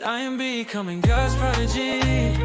I am becoming God's prodigy.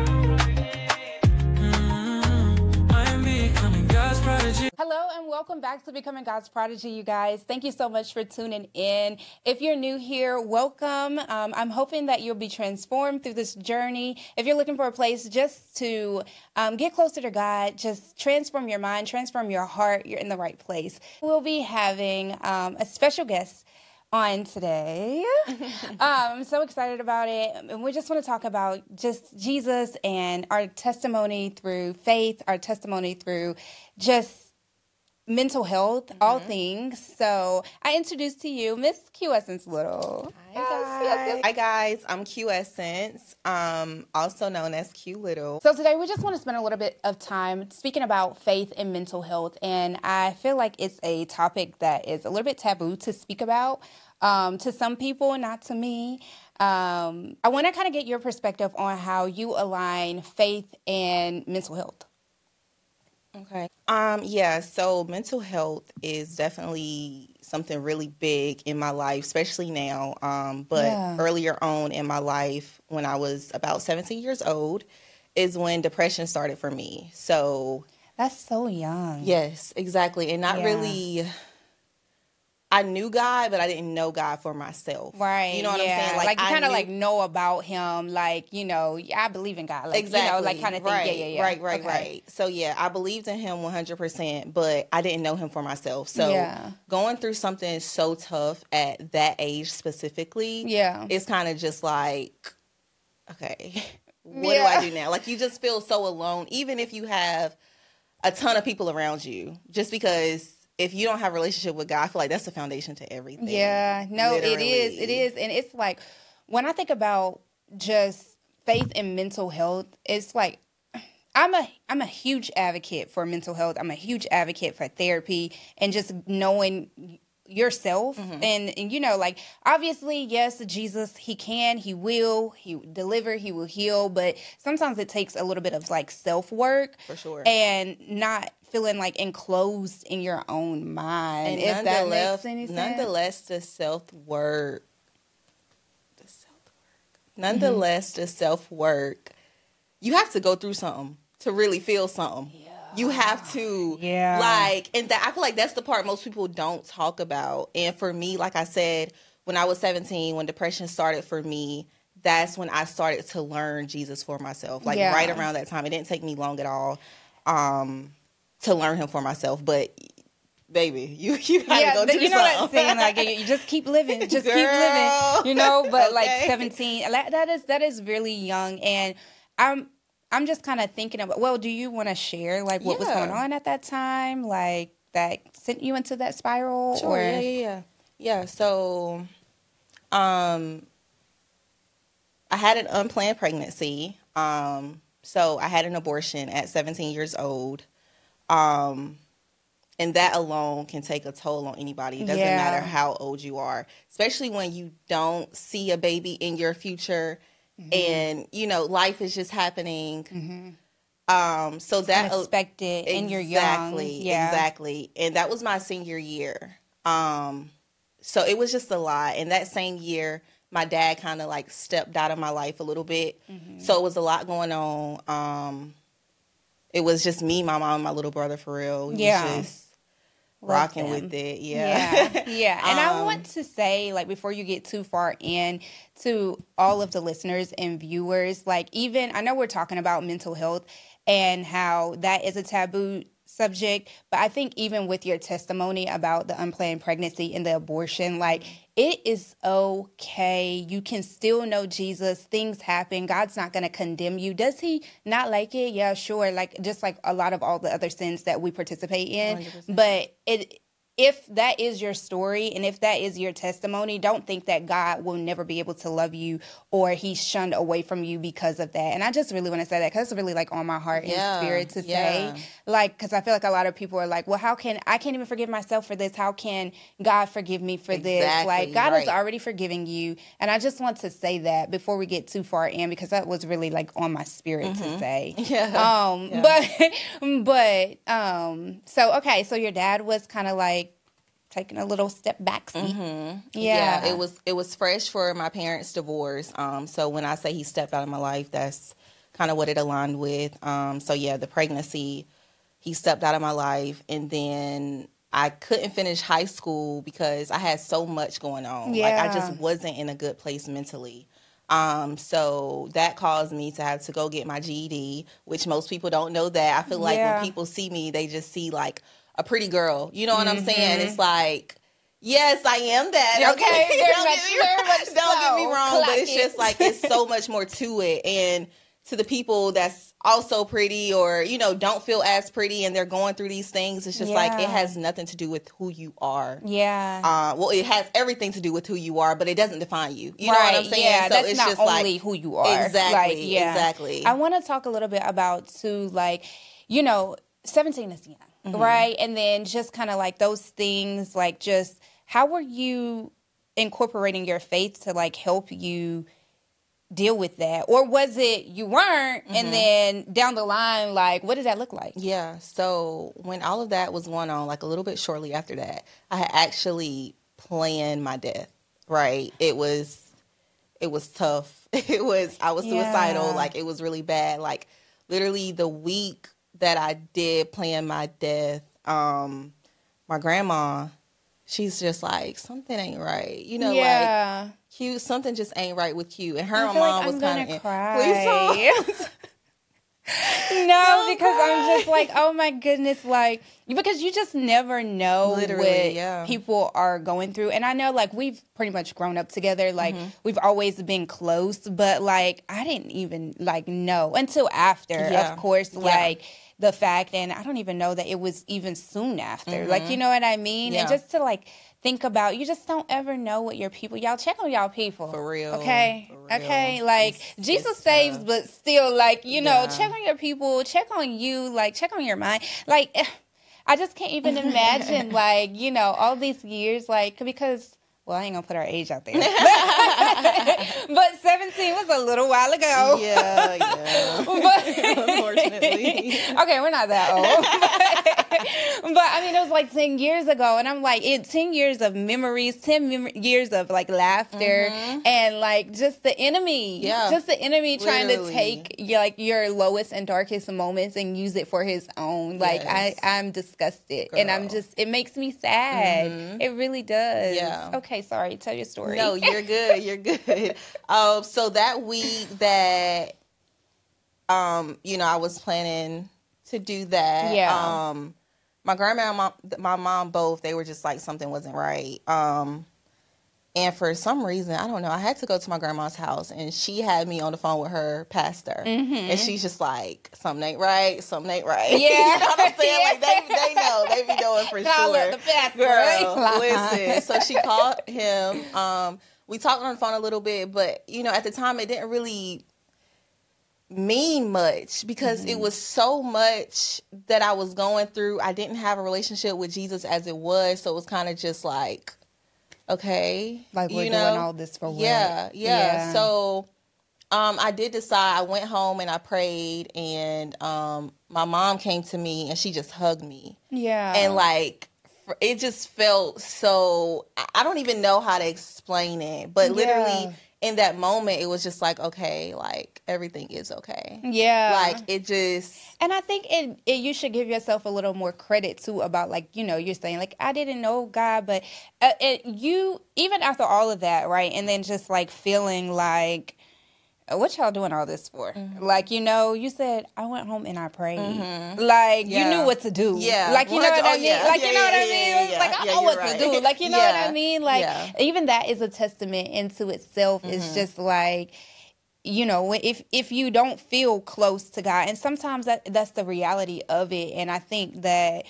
I am becoming God's prodigy. Hello and welcome back to Becoming God's Prodigy, you guys. Thank you so much for tuning in. If you're new here, welcome. I'm hoping that you'll be transformed through this journey. If you're looking for a place just to get closer to God, just transform your mind, transform your heart, you're in the right place. We'll be having a special guest on today. I'm so excited about it. And we just want to talk about just Jesus and our testimony through faith, our testimony through just mental health, all things. So I introduce to you Miss Q Essence Little. Hi guys, I'm Q Essence, also known as Q Little. So today we just want to spend a little bit of time speaking about faith and mental health, and I feel like it's a topic that is a little bit taboo to speak about to some people, not to me. I want to kind of get your perspective on how you align faith and mental health. Okay. So mental health is definitely something really big in my life, especially now. Earlier on in my life, when I was about 17 years old, is when depression started for me. So that's so young. Yes, exactly. And not really, I knew God, but I didn't know God for myself. Right. You know what I'm saying? Like you kind of like know about him, like, you know, I believe in God. Like, exactly. You know, like kind of thing. Right. Right. So I believed in him 100%, but I didn't know him for myself. So going through something so tough at that age specifically, it's kind of just like, okay, what do I do now? Like, you just feel so alone, even if you have a ton of people around you, just because if you don't have a relationship with God, I feel like that's the foundation to everything. Yeah, no, literally. It is. And it's like, when I think about just faith and mental health, it's like, I'm a huge advocate for mental health. I'm a huge advocate for therapy and just knowing yourself. And you know, like, obviously, yes, Jesus, he will deliver, he will heal, but sometimes it takes a little bit of like self-work. For sure. And not feeling like enclosed in your own mind, and if that makes any sense. Nonetheless, the self-work, you have to go through something to really feel something. Yeah. You have to, and I feel like that's the part most people don't talk about. And for me, like I said, when I was 17, when depression started for me, that's when I started to learn Jesus for myself. Like right around that time. It didn't take me long at all to learn him for myself. But baby, you gotta go through you know something. That saying, like, you just keep living, keep living, you know. But like 17, that is really young, and I'm just kind of thinking about, well, do you want to share, like, what was going on at that time, like, that sent you into that spiral? Sure, or? Yeah, so, I had an unplanned pregnancy. So I had an abortion at 17 years old. And that alone can take a toll on anybody. It doesn't matter how old you are, especially when you don't see a baby in your future. And, you know, life is just happening. So that unexpected, and you're young. Exactly. And that was my senior year. So it was just a lot. And that same year, my dad kind of like stepped out of my life a little bit. So it was a lot going on. It was just me, my mom, and my little brother, for real. We was just rocking with it. And I want to say, like, before you get too far in, to all of the listeners and viewers, like, even, I know we're talking about mental health and how that is a taboo subject, but I think even with your testimony about the unplanned pregnancy and the abortion, like, it is okay. You can still know Jesus. Things happen. God's not going to condemn you. Does he not like it? Yeah, sure. Like, just like a lot of all the other sins that we participate in. 100%. But if that is your story and if that is your testimony, don't think that God will never be able to love you or he's shunned away from you because of that. And I just really want to say that because it's really like on my heart and spirit to say, like, because I feel like a lot of people are like, well, I can't even forgive myself for this. How can God forgive me for this? Like, God is already forgiving you. And I just want to say that before we get too far in, because that was really like on my spirit to say. So, okay. So your dad was kind of like taking a little step back. Yeah, it was fresh for my parents' divorce. So when I say he stepped out of my life, that's kind of what it aligned with. So yeah, the pregnancy, he stepped out of my life, and then I couldn't finish high school because I had so much going on. Yeah. Like I just wasn't in a good place mentally. So that caused me to have to go get my GED, which most people don't know that. I feel like when people see me, they just see like a pretty girl. You know what I'm saying? It's like, yes, I am that. Okay, don't get me wrong, but it's just like it's so much more to it. And to the people that's also pretty or, you know, don't feel as pretty and they're going through these things, it's just like it has nothing to do with who you are. Yeah. Well, it has everything to do with who you are, but it doesn't define you. You know what I'm saying? Yeah, so that's it's not just only like who you are. Exactly. Exactly. I want to talk a little bit about, too, like, you know, 17 is young, right? And then just kind of like those things, like just how were you incorporating your faith to like help you deal with that? Or was it you weren't, and then down the line, like, what did that look like? Yeah, so when all of that was going on, like a little bit shortly after that, I had actually planned my death, right? It was tough. I was suicidal. Like, it was really bad. Like, literally the week that I did plan my death, my grandma, she's just like, something ain't right. You know, like, Q, something just ain't right with Q. And her mom was kind of please. No, because I'm just like, oh my goodness, like, because you just never know what people are going through. And I know, like, we've pretty much grown up together. Like, we've always been close, but, like, I didn't even, like, know until after, of course, like, the fact, and I don't even know that it was even soon after. Like, you know what I mean? And just to, like, think about, you just don't ever know what your people, y'all check on y'all people. For real. Okay? For real. Okay? Like, Jesus saves, but still, like, you know, check on your people, check on you, like, check on your mind. Like, I just can't even imagine, like, you know, all these years, like, because, well, I ain't gonna put our age out there. But 17 was a little while ago. Yeah. Unfortunately. Okay, we're not that old. But I mean, it was like 10 years ago. And I'm like, 10 years of memories, 10 years of like laughter and like just the enemy. Yeah. Just the enemy trying to take like your lowest and darkest moments and use it for his own. Like, I'm disgusted. Girl. And I'm just, it makes me sad. It really does. Yeah. Okay. Sorry, tell your story. No, you're good. You're good. So that week that, you know, I was planning to do that. Yeah. My grandma and my mom both, they were just like, something wasn't right. And for some reason, I don't know, I had to go to my grandma's house, and she had me on the phone with her pastor. And she's just like, something ain't right, something ain't right. Yeah. You know what I'm saying? Like, they know. They be knowing for sure. The pastor. Girl, listen. So she called him. We talked on the phone a little bit, but, you know, at the time, it didn't really mean much because it was so much that I was going through. I didn't have a relationship with Jesus as it was, so it was kind of just like, okay, like we're doing all this for what? Yeah. So I did decide. I went home and I prayed, and my mom came to me and she just hugged me. Yeah. And like, it just felt so, I don't even know how to explain it, but literally in that moment, it was just like, okay, like, everything is okay. Yeah. Like, it just... And I think you should give yourself a little more credit, too, about, like, you know, you're saying, like, I didn't know God, but you, even after all of that, right, and then just, like, feeling like, what y'all doing all this for? Like, you know, you said, I went home and I prayed. Like, you knew what to do. Yeah. Like, you know what I mean? Like, you know what I mean? It's like, I know what to do. Like, you know what I mean? Like, even that is a testament into itself. It's just like, you know, if you don't feel close to God, and sometimes that's the reality of it. And I think that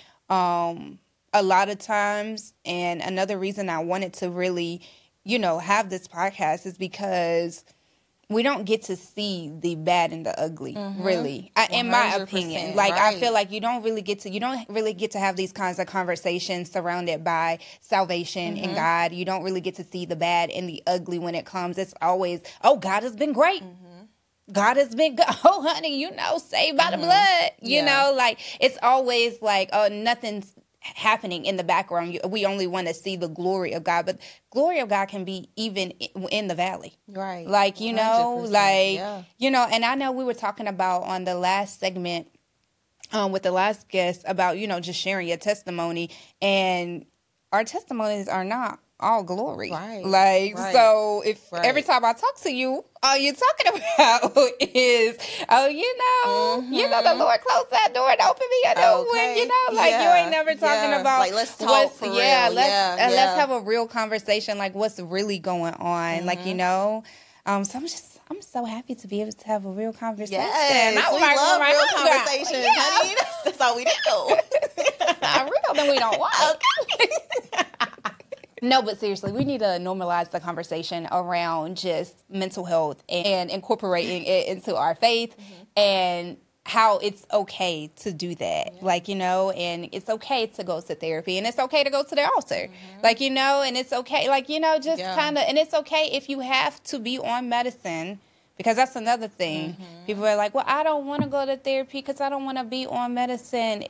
a lot of times, and another reason I wanted to really, you know, have this podcast is because we don't get to see the bad and the ugly, really, in my opinion. Like, I feel like you don't really get to have these kinds of conversations surrounded by salvation and God. You don't really get to see the bad and the ugly when it comes. It's always, oh, God has been great. God has been good. Oh, honey, you know, saved by the blood. You know, like, it's always like, oh, nothing's happening in the background. We only want to see the glory of God, but glory of God can be even in the valley. Right. Like, you know, 100%, like, yeah. you know, and I know we were talking about on the last segment with the last guest about, you know, just sharing your testimony, and our testimonies are not all glory. Right. Like, Right. so if Right. every time I talk to you, all you're talking about is, oh, you know, the Lord closed that door and opened me a new one, Okay. you know, like you ain't never talking Yeah. about Like, let's talk what's, for real. let's, Yeah, let's yeah. have a real conversation, like what's really going on, like, you know, so I'm so happy to be able to have a real conversation. Yes, I was we like, love oh my real God. conversations, Yeah. honey. That's all we do. Not real, then we don't want. No, but seriously, we need to normalize the conversation around just mental health and incorporating it into our faith and how it's okay to do that. Like, you know, and it's okay to go to therapy, and it's okay to go to the altar. Like, you know, and it's okay, like, you know, just kind of, and it's okay if you have to be on medicine, because that's another thing. People are like, well, I don't want to go to therapy because I don't want to be on medicine.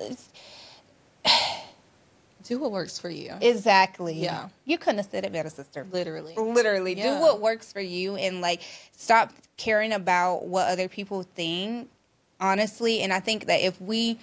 Do what works for you. Exactly. Yeah. You couldn't have said it better, sister. Literally. Do what works for you, and like stop caring about what other people think, honestly. And I think that if we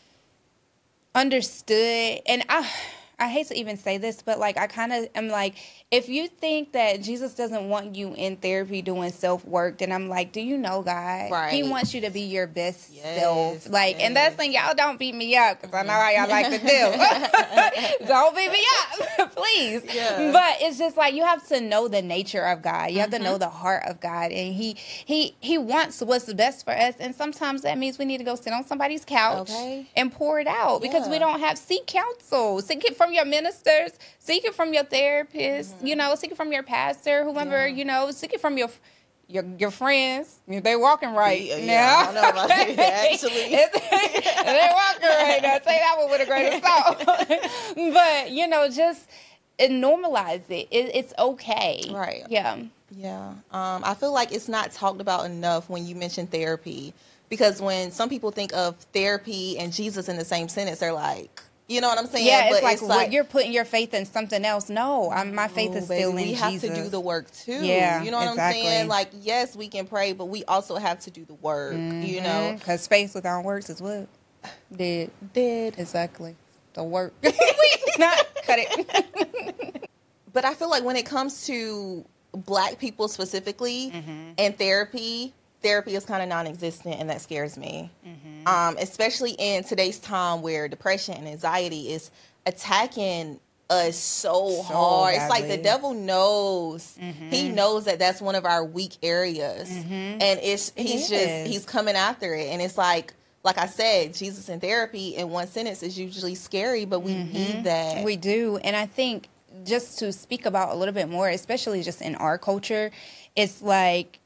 understood, and I hate to even say this, but like I kind of am like, if you think that Jesus doesn't want you in therapy doing self-work, then I'm like, do you know God? Right. He wants you to be your best Yes, self. Like, and that's the thing, y'all don't beat me up, because I know how y'all like to do. Don't beat me up, please. Yeah. But it's just like, you have to know the nature of God. You have to know the heart of God, and he wants what's best for us. And sometimes that means we need to go sit on somebody's couch and pour it out, because we don't have, seek counsel. Seek it from your ministers, seek it from your therapist, you know, seek it from your pastor, whoever, you know, seek it from your friends. If they walking right now. I don't know about that, actually. They're walking right now. Say that one with a grain of salt. But, you know, just normalize it. It's okay. Right. Yeah. Yeah. I feel like it's not talked about enough when you mention therapy, because when some people think of therapy and Jesus in the same sentence, they're like, you know what I'm saying? Yeah, but it's like you're putting your faith in something else. No, my faith is still in Jesus. We have to do the work too. Yeah, you know what exactly. I'm saying? Like, yes, we can pray, but we also have to do the work. You know, because faith without works is what? Dead. Exactly. The work. Not cut it. But I feel like when it comes to Black people specifically and therapy is kind of non-existent, and that scares me. Especially in today's time where depression and anxiety is attacking us so hard. badly. It's like the devil knows. He knows that that's one of our weak areas, and he's coming after it. And it's like I said, Jesus in therapy in one sentence is usually scary, but we need that. We do. And I think, just to speak about a little bit more, especially just in our culture, it's like,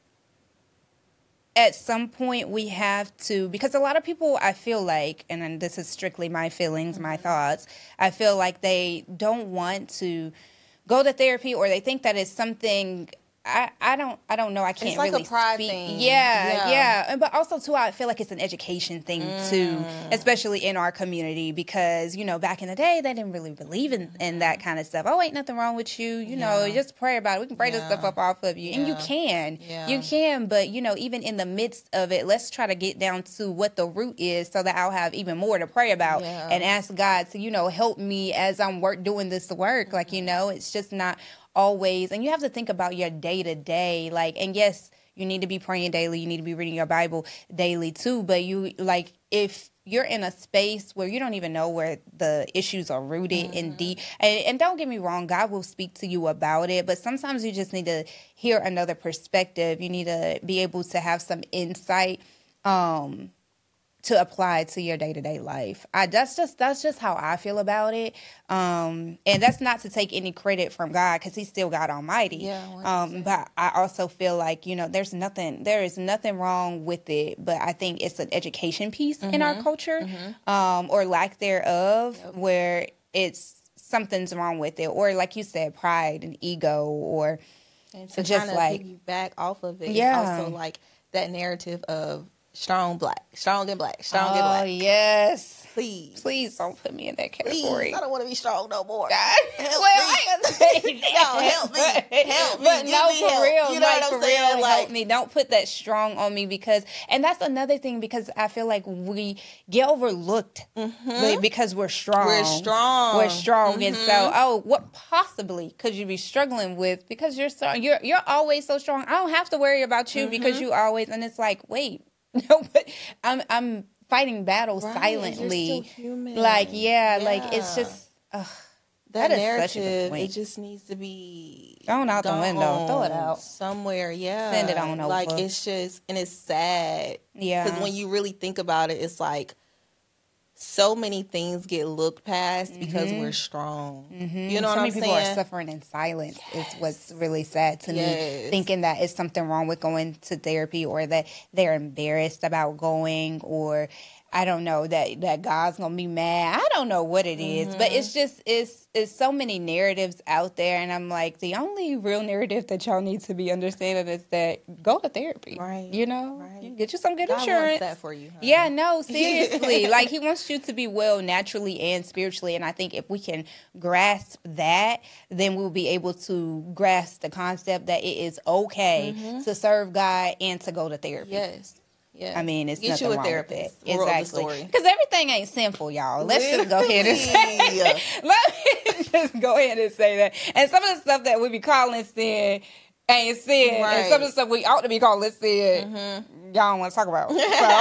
at some point we have to, because a lot of people, I feel like, and then this is strictly my feelings, my thoughts, I feel like they don't want to go to therapy, or they think that it's something, I don't know, I can't It's like really a pride speak. thing. Yeah. But also too, I feel like it's an education thing too, especially in our community, because, you know, back in the day, they didn't really believe in that kind of stuff. Oh, ain't nothing wrong with you. You know, just pray about it. We can pray this stuff up off of you. And you can. You can. But, you know, even in the midst of it, let's try to get down to what the root is, so that I'll have even more to pray about and ask God to, you know, help me as I'm doing this work. Like, you know, it's just not always, and you have to think about your day to day, like, and yes, you need to be praying daily, you need to be reading your Bible daily too, but you, like, if you're in a space where you don't even know where the issues are rooted in deep, and don't get me wrong, God will speak to you about it, but sometimes you just need to hear another perspective. You need to be able to have some insight to apply to your day-to-day life. That's just how I feel about it. And that's not to take any credit from God, because he's still God Almighty. Yeah, but I also feel like, you know, there is nothing wrong with it, but I think it's an education piece in our culture, or lack thereof, where something's wrong with it, or like you said, pride and ego, or and to just kind of like piggyback off of it. It's also like that narrative of strong and black. Oh, yes. Please don't put me in that category. Please, I don't want to be strong no more. I ain't gonna say that. No, help me. Help me. But Give no, me for help. real. You know Like, what I'm for saying? real, Like, help me. Don't put that strong on me and that's another thing because I feel like we get overlooked because we're strong. We're strong. We're strong. And so, what possibly could you be struggling with because you're strong? You're always so strong. I don't have to worry about you because you always, and it's like, wait, no, but I'm fighting battles silently. You're still human. Like, like it's just that is narrative. such a good point. It just needs to be thrown out the window. Throw it out somewhere. Yeah, send it on over. Like it's just, and it's sad. Yeah, because when you really think about it, it's like so many things get looked past because we're strong. You know what I'm saying? So many people are suffering in silence. Is what's really sad to me. Thinking that it's something wrong with going to therapy, or that they're embarrassed about going, or I don't know that God's gonna be mad. I don't know what it is, but it's just it's so many narratives out there, and I'm like, the only real narrative that y'all need to be understanding is that go to therapy, right? You know, right. Get you some good God insurance. Wants that for you, honey. Yeah, no, seriously, like He wants you to be well naturally and spiritually, and I think if we can grasp that, then we'll be able to grasp the concept that it is okay to serve God and to go to therapy. Yes. Yeah. I mean, it's Get nothing you a wrong therapist. with it. Exactly. Because everything ain't sinful, y'all. Let's just go ahead and say Let me just go ahead and say that. And some of the stuff that we be calling sin ain't sin. Right. And some of the stuff we ought to be calling sin, y'all don't want to talk about.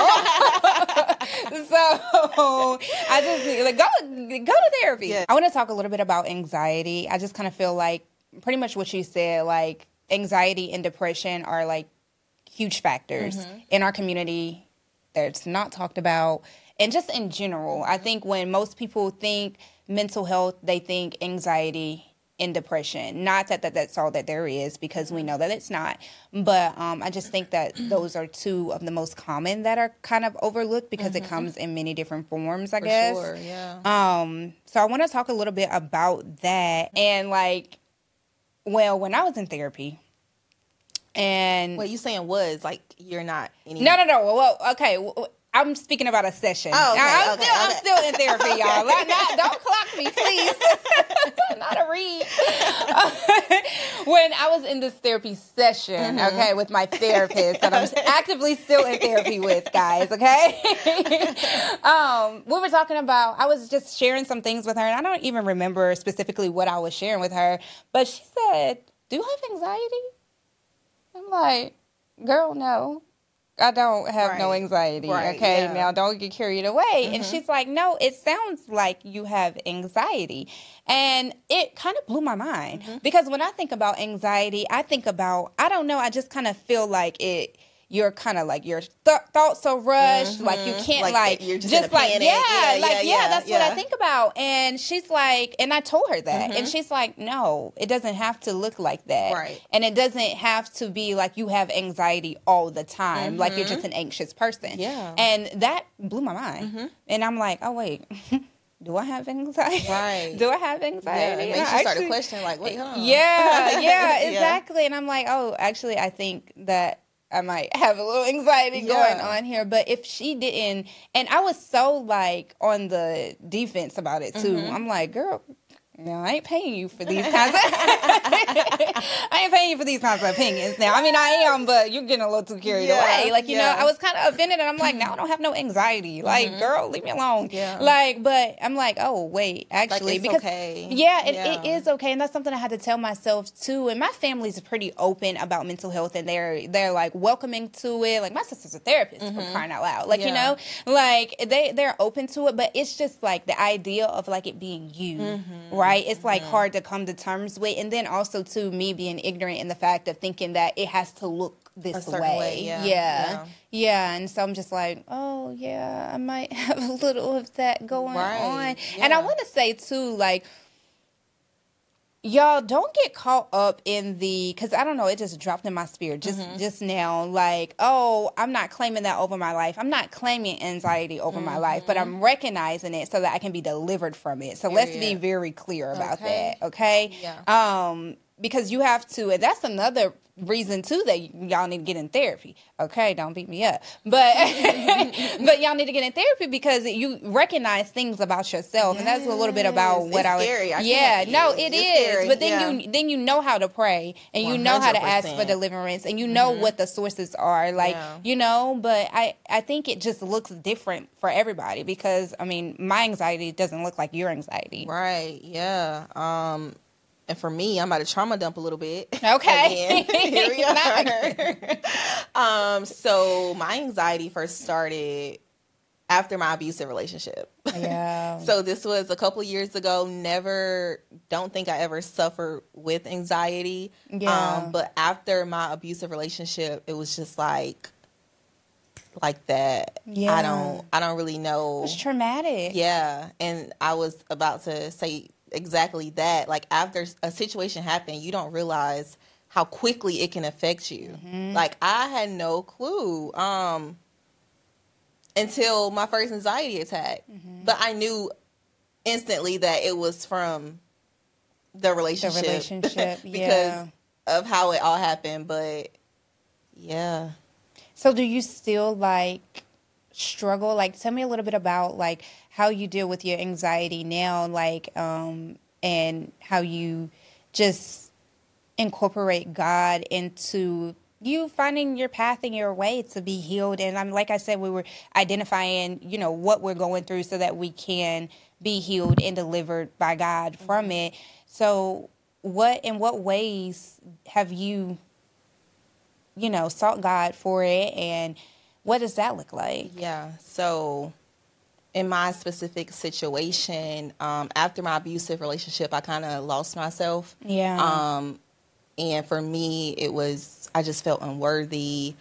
So I just like go to therapy. Yeah. I want to talk a little bit about anxiety. I just kind of feel like pretty much what you said, like anxiety and depression are like huge factors in our community that's not talked about, and just in general. I think when most people think mental health, they think anxiety and depression. Not that that's all that there is, because we know that it's not. But I just think that those are two of the most common that are kind of overlooked because it comes in many different forms, I guess. For sure, yeah. So I want to talk a little bit about that. And like, well, when I was in therapy, and what you saying was like you're not anymore. No. Well, okay. I'm speaking about a session. Oh, okay, I'm still in therapy, y'all. Don't clock me, please. Not a read. When I was in this therapy session, okay, with my therapist that I'm actively still in therapy with, guys, okay? We were talking about, I was just sharing some things with her, and I don't even remember specifically what I was sharing with her, but she said, "Do you have anxiety?" I'm like, "Girl, no. I don't have no anxiety, okay? Yeah. Now, don't get carried away." And she's like, "No, it sounds like you have anxiety." And it kind of blew my mind. Because when I think about anxiety, I think about, I don't know, I just kind of feel like you're kind of like your thoughts are rushed, like you can't like you're just like that's what I think about. And she's like, and I told her that, and she's like, "No, it doesn't have to look like that, right? And it doesn't have to be like you have anxiety all the time, like you're just an anxious person." Yeah, and that blew my mind, and I'm like, "Oh wait." Do I have anxiety? Right. Do I have anxiety? Yeah, it makes you start to question, like, wait, hold on. Yeah, exactly. And I'm like, oh, actually, I think that I might have a little anxiety going on here. But if she didn't, and I was so like on the defense about it too. I'm like, girl, no, I ain't paying you for these kinds of I ain't paying you for these kinds of opinions. Now, I mean, I am, but you're getting a little too carried away. Like, you know, I was kind of offended, and I'm like, now I don't have no anxiety. Like, girl, leave me alone. Yeah. Like, but I'm like, oh, wait, actually, like, because okay. It is okay, and that's something I had to tell myself too. And my family's pretty open about mental health, and they're like welcoming to it. Like, my sister's a therapist for crying out loud. Like, you know, like they're open to it, but it's just like the idea of like it being you, right? It's like hard to come to terms with. And then also to me being ignorant in the fact of thinking that it has to look this way. Yeah. And so I'm just like, oh yeah, I might have a little of that going on. Yeah. And I want to say too, like, y'all don't get caught up in because I don't know, it just dropped in my spirit just now, like, oh, I'm not claiming that over my life. I'm not claiming anxiety over my life, but I'm recognizing it so that I can be delivered from it. So let's be very clear about that, okay? Yeah. because you have to, and that's another reason too that y'all need to get in therapy. Okay, don't beat me up, but but y'all need to get in therapy because you recognize things about yourself, and that's a little bit about what it's scary. It is. Scary. But then you know how to pray, and you know how to ask for deliverance, and you know what the sources are, like you know. But I think it just looks different for everybody because I mean my anxiety doesn't look like your anxiety, right? Yeah. And for me, I'm about to trauma dump a little bit. Okay. Here we are. So my anxiety first started after my abusive relationship. Yeah. So this was a couple of years ago. Don't think I ever suffered with anxiety. Yeah. But after my abusive relationship, it was just like that. Yeah. I don't really know. It's traumatic. Yeah. And I was about to say exactly that. Like after a situation happened, you don't realize how quickly it can affect you. Like I had no clue until my first anxiety attack. But I knew instantly that it was from the relationship. Because of how it all happened. But yeah. So do you still like struggle? Like tell me a little bit about like how you deal with your anxiety now, like and how you just incorporate God into you finding your path and your way to be healed. And I'm like I said, we were identifying, you know, what we're going through so that we can be healed and delivered by God from it. So in what ways have you sought God for it, and what does that look like? Yeah. So in my specific situation, after my abusive relationship, I kind of lost myself. Yeah. And for me, I just felt unworthy.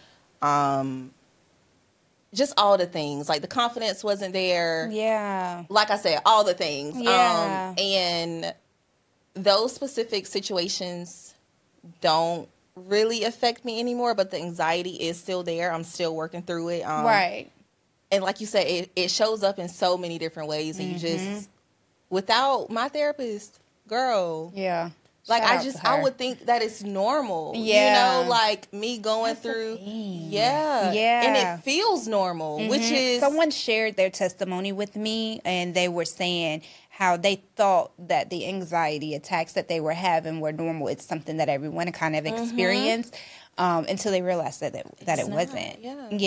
Just all the things, like the confidence wasn't there. Yeah. Like I said, all the things. Yeah. And those specific situations don't really affect me anymore, but the anxiety is still there. I'm still working through it. Right. And like you said, it shows up in so many different ways. And you just, without my therapist, girl. Yeah. Like I would think that it's normal. Yeah. You know, like me going through. Yeah. Yeah. And it feels normal, which is. Someone shared their testimony with me, and they were saying how they thought that the anxiety attacks that they were having were normal. It's something that everyone kind of experienced until they realized that it wasn't.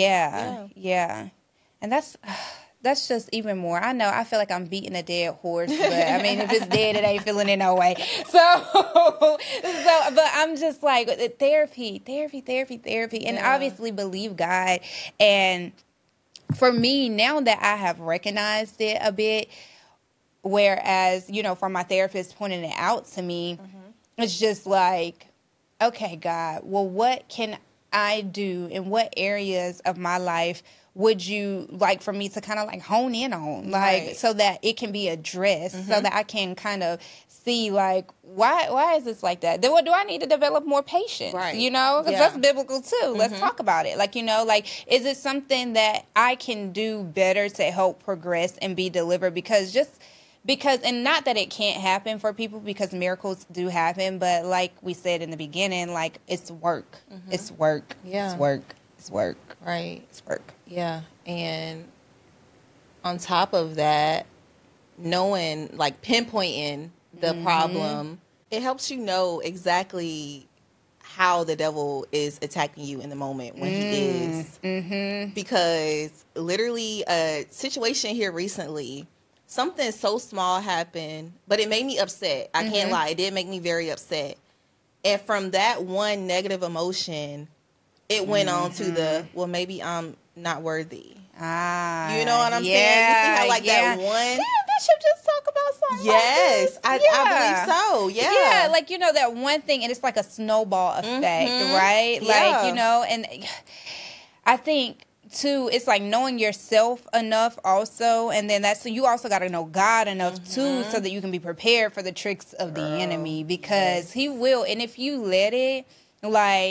Yeah. And that's just even more. I know, I feel like I'm beating a dead horse, but I mean, if it's dead, it ain't feeling it no way. So, but I'm just like, therapy, and obviously believe God. And for me, now that I have recognized it a bit, whereas, from my therapist pointing it out to me, it's just like, okay, God, well, what can I do in what areas of my life would you like for me to kind of like hone in on, like, so that it can be addressed, so that I can kind of see, like, why is this like that? Then what do I need to develop more patience? Right. Because that's biblical too. Let's talk about it. Like, like, is it something that I can do better to help progress and be delivered? Because and not that it can't happen for people, because miracles do happen, but like we said in the beginning, like, it's work. It's work. Yeah. It's work. It's work. Right. It's work. Yeah. And on top of that, knowing, like, pinpointing the problem, it helps you know exactly how the devil is attacking you in the moment when he is. Because literally a situation here recently, something so small happened, but it made me upset. I can't lie. It did make me very upset. And from that one negative emotion, it went on to well, maybe I'm not worthy. You know what I'm saying? You see how, like, that one... Yeah, Bishop just talk about something Yes, like this. I believe so. Yeah. Yeah, like, that one thing, and it's like a snowball effect, right? Yeah. Like, and I think, too, it's like knowing yourself enough also, and then you also got to know God enough, too, so that you can be prepared for the tricks of the enemy, because he will, and if you let it, like...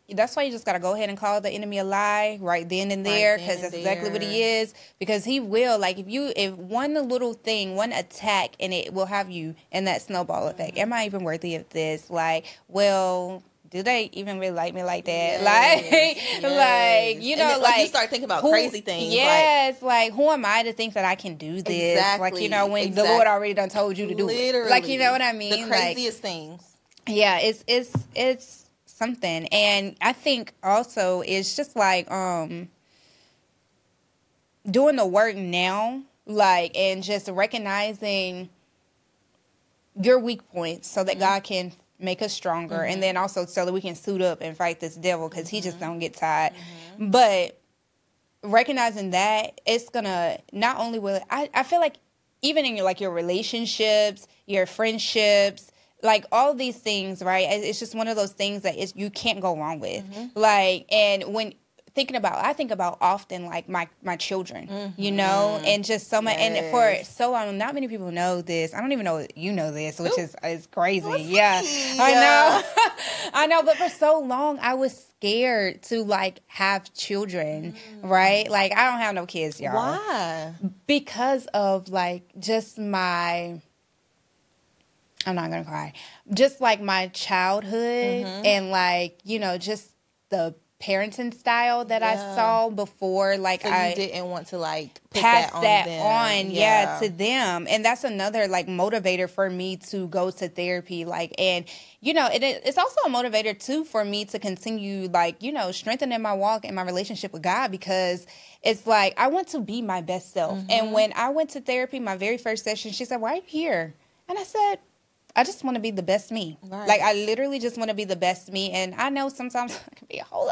that's why you just got to go ahead and call the enemy a lie right then and there, because that's exactly what he is. Because he will, like, if one little thing, one attack, and it will have you in that snowball effect. Am I even worthy of this? Like, well, do they even really like me like that? Yes, like, you know, like you start thinking about crazy things. Yes, like who am I to think that I can do this? Exactly. Like, you know, when the Lord already done told you to do it. Like, you know what I mean? The craziest things. Yeah, it's something. And I think also it's just like doing the work now, like, and just recognizing your weak points so that God can make us stronger, and then also so that we can suit up and fight this devil, because he just don't get tired. But recognizing that, it's gonna not only will I feel like even in your relationships, your friendships, like all these things, right? It's just one of those things that you can't go wrong with. Like, and when I think about often like my children, you know, and just so much. And for so long, not many people know this. I don't even know you know this, which is crazy. Yeah, I know, I know. But for so long, I was scared to like have children, right? Like, I don't have no kids, y'all. Why? Because of like just my. I'm not gonna cry. Just like my childhood and like, you know, just the parenting style that I saw before, like, so you didn't want to like pass that on to them. And that's another like motivator for me to go to therapy, like, and you know, it's also a motivator too for me to continue, like, you know, strengthening my walk and my relationship with God, because it's like I want to be my best self. And when I went to therapy, my very first session, she said, "Why are you here?" And I said, I just want to be the best me. Right. Like, I literally just want to be the best me. And I know sometimes I can be a whole lot.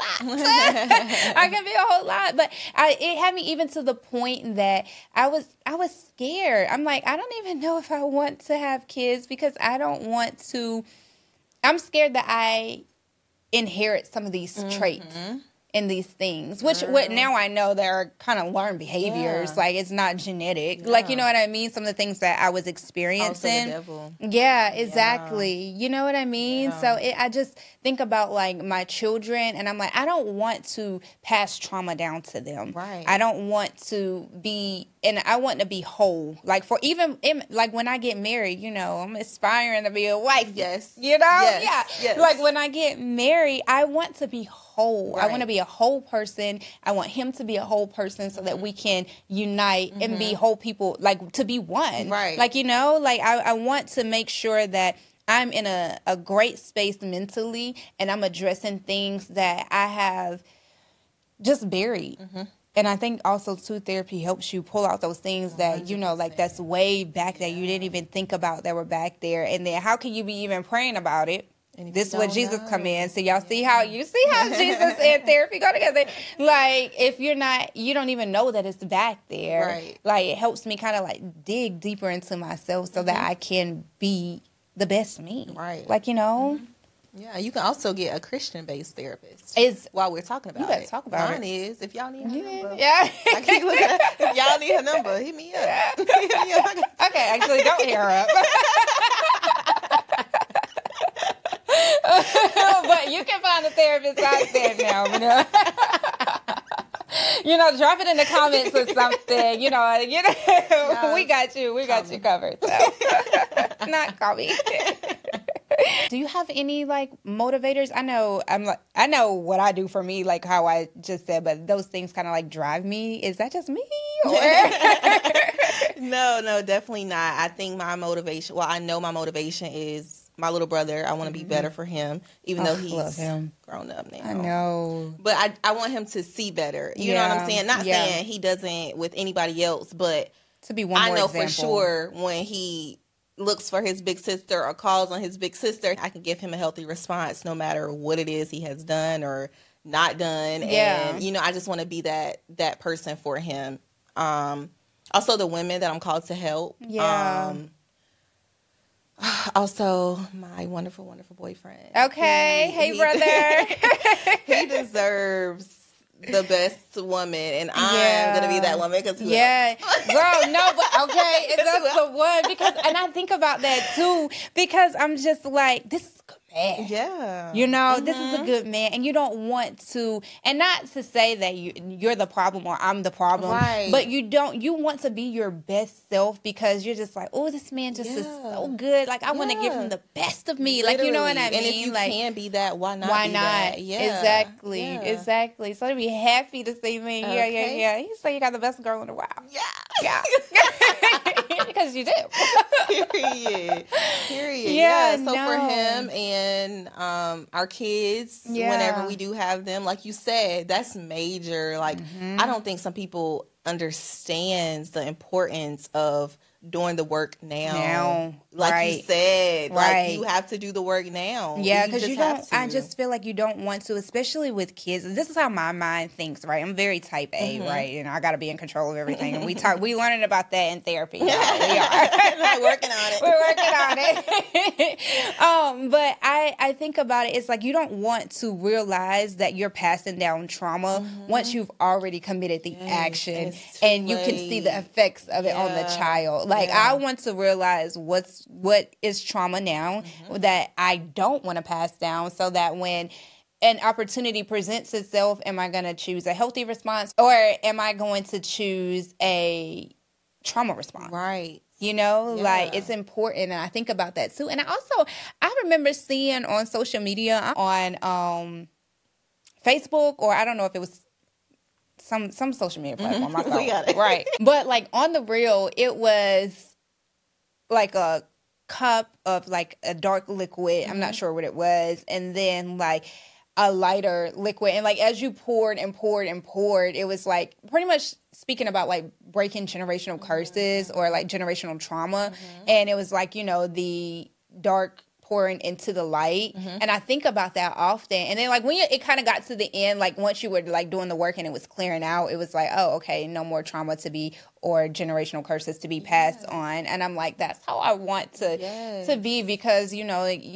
I can be a whole lot. But it had me even to the point that I was scared. I'm like, I don't even know if I want to have kids, because I don't want to. I'm scared that I inherit some of these traits in these things, which what now I know they're kind of learned behaviors. Like, it's not genetic. Like, you know what I mean? Some of the things that I was experiencing. Yeah, exactly. You know what I mean? So I just think about like my children, and I'm like, I don't want to pass trauma down to them. Right. I don't want to be, and I want to be whole. Like, for even like when I get married, you know, I'm aspiring to be a wife. Yes. You know? Yes. Like, when I get married, I want to be whole. Right. I want to be a whole person. I want him to be a whole person, so that we can unite and be whole people, like, to be one. Right. Like, you know, like I want to make sure that I'm in a great space mentally, and I'm addressing things that I have just buried. And I think also too, therapy helps you pull out those things that, 100%. You know, like that's way back that you didn't even think about that were back there. And then how can you be even praying about it? This is where Jesus come in. So y'all see how Jesus and therapy go together. Like, if you're not, you don't even know that it's back there. Right. Like, it helps me kind of like dig deeper into myself so that I can be the best me. Right. Like, you know. Yeah, you can also get a Christian-based therapist. While we're talking about it. You better talk about Mine is, if y'all need her number. Yeah. I keep looking at, if y'all need her number, hit me up. Okay, actually, don't hit her up. But you can find a therapist out there now, you know. You know, drop it in the comments or something. You know, we got you. We got you covered. So. Not call me. Do you have any like motivators? I know what I do for me, like how I just said, but those things kind of like drive me. Is that just me? Or? No, definitely not. I think my motivation, well, I know my motivation is my little brother. I want to be better for him, even though he's grown up now. I know. But I want him to see better. You know what I'm saying? Not saying he doesn't with anybody else, but to be one more example. For sure when he looks for his big sister or calls on his big sister, I can give him a healthy response no matter what it is he has done or not done. Yeah. And, you know, I just want to be that person for him. Also the women that I'm called to help. Yeah. Also, my wonderful, wonderful boyfriend. Okay. Hey, brother. He deserves the best woman, and I'm going to be that woman. Cause girl, no, but okay, that's the one. And I think about that, too, because I'm just like, this is a good man. Yeah. You know, this is a good man. And you don't want to, and not to say that you're the problem or I'm the problem. Right. But you want to be your best self because you're just like, oh, this man just is so good. Like, I want to give him the best of me. Literally. Like, you know what I mean? And if you like, can be that, why not why be not? that? Yeah. Exactly. Yeah. Exactly. So to be happy to see me. Okay. Yeah. You say you got the best girl in the world. Yeah. Because you do. Period. Yeah, So for him and our kids, whenever we do have them, like you said, that's major. Like, I don't think some people understands the importance of doing the work now. Like you said, like you have to do the work now. Yeah, because you don't, I just feel like you don't want to, especially with kids. This is how my mind thinks, right? I'm very type A, right? And I got to be in control of everything. And we learning about that in therapy. We are. We're working on it. We're working on it. But I think about it, it's like you don't want to realize that you're passing down trauma once you've already committed the action and you can see the effects of it on the child. Like, I want to realize what is trauma now that I don't want to pass down, so that when an opportunity presents itself, am I going to choose a healthy response or am I going to choose a trauma response? Right. You know, like, it's important. And I think about that too. And I remember seeing on social media, on Facebook, or I don't know if it was some social media platform. We got it. Right. But like on the reel, it was like a cup of like a dark liquid. I'm not sure what it was. And then like a lighter liquid. And like as you poured and poured and poured, it was like pretty much speaking about like breaking generational curses or like generational trauma. And it was like, you know, the dark pouring into the light. And I think about that often. And then like when it kind of got to the end, like once you were like doing the work and it was clearing out, it was like, oh, okay, no more trauma to be, or generational curses to be passed on. And I'm like, that's how I want to be, because, you know, like,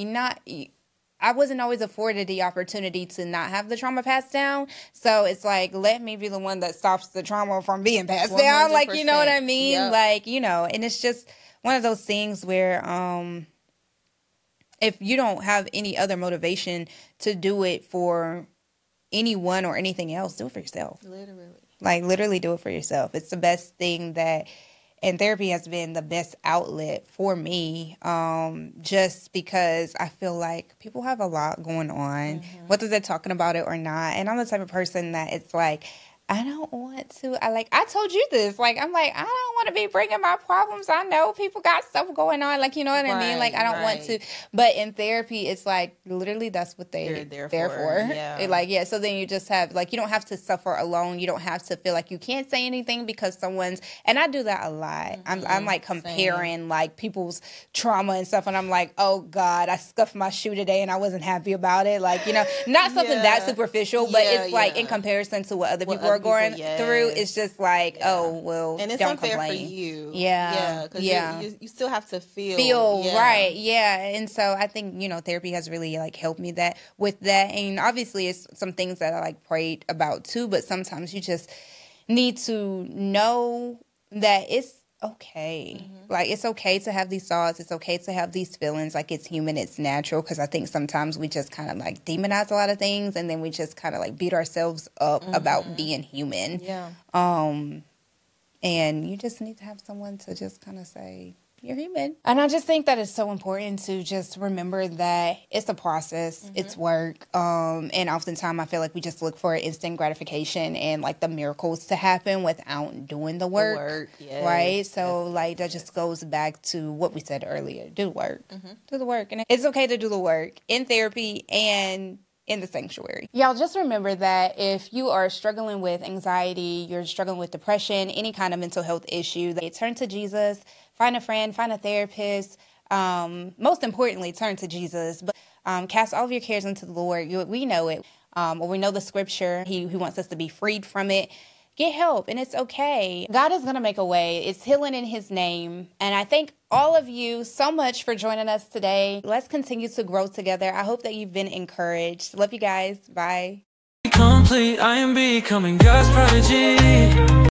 I wasn't always afforded the opportunity to not have the trauma passed down. So it's like, let me be the one that stops the trauma from being passed down. Like, you know what I mean? Yep. Like, you know, and it's just one of those things where, if you don't have any other motivation to do it for anyone or anything else, do it for yourself. Literally. Like, literally do it for yourself. It's the best thing and therapy has been the best outlet for me, just because I feel like people have a lot going on, whether they're talking about it or not. And I'm the type of person that it's like, I don't want to. I told you this. Like, I'm like, I don't want to be bringing my problems. I know people got stuff going on. Like, you know what I mean? Like, I don't want to. But in therapy, it's like, literally, that's what they're there for. Yeah. So then you just have, like, you don't have to suffer alone. You don't have to feel like you can't say anything because someone's, and I do that a lot. I'm like comparing, like, people's trauma and stuff. And I'm like, oh, God, I scuffed my shoe today and I wasn't happy about it. Like, you know, not something that superficial, but it's like in comparison to what other people are going through, it's just like, oh, well, and it's don't unfair complain. for you. Because you still have to feel right. And so I think, you know, therapy has really like helped me with that. And obviously it's some things that I like prayed about too, but sometimes you just need to know that it's okay. Like, it's okay to have these thoughts. It's okay to have these feelings. Like, it's human. It's natural. Because I think sometimes we just kind of like demonize a lot of things, and then we just kind of like beat ourselves up about being human. And you just need to have someone to just kind of say, you're human. And I just think that it's so important to just remember that it's a process, it's work. And oftentimes I feel like we just look for instant gratification and like the miracles to happen without doing the work. Right? So like that just goes back to what we said earlier. Do the work. Do the work. And it's okay to do the work in therapy and in the sanctuary. Y'all just remember that if you are struggling with anxiety, you're struggling with depression, any kind of mental health issue, turn to Jesus. Find a friend, find a therapist. Most importantly, turn to Jesus. But cast all of your cares into the Lord. We know it. Or we know the scripture. He wants us to be freed from it. Get help, and it's okay. God is going to make a way. It's healing in his name. And I thank all of you so much for joining us today. Let's continue to grow together. I hope that you've been encouraged. Love you guys. Bye. Complete, I am becoming God's prodigy.